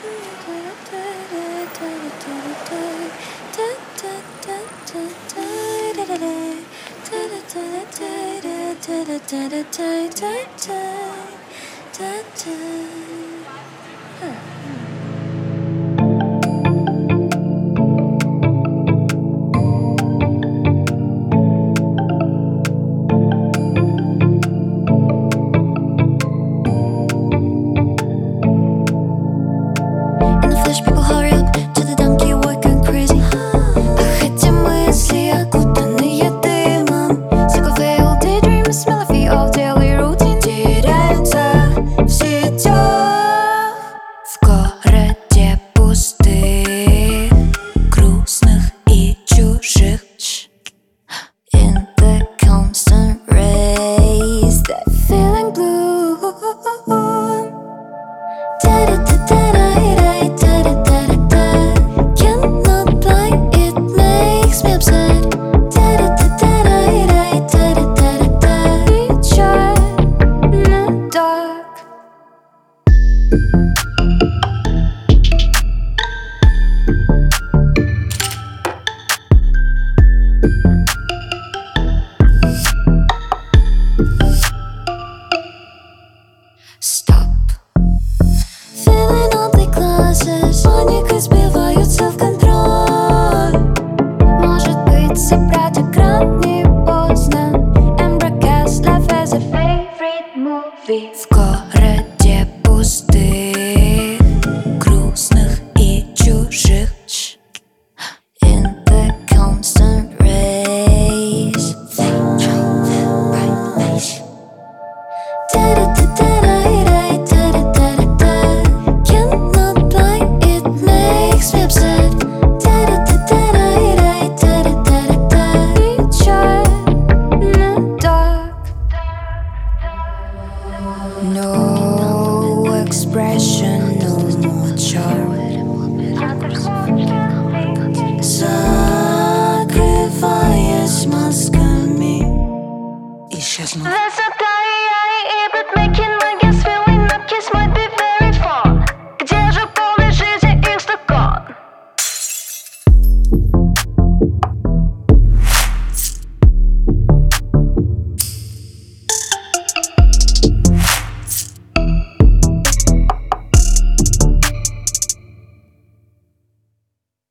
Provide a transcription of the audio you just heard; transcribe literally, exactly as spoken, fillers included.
People hurry up to the donkey, work going crazy. Ах, эти мысли, окутанные дымом. Sick of failed daydreams, smell of feet of daily routine. Теряются в сетях в городе пустых, грустных и чужих. In the constant race, that feeling blue. Stop. Feeling oddly classes, паникой сбивают self-control. Может быть, собрать экран не поздно. Embroadcast life as a favorite movie. В городе пустых, грустных и чужих. In the constant race, they try their brightness. No expression, no more charm. Закрываясь масками, исчезнув.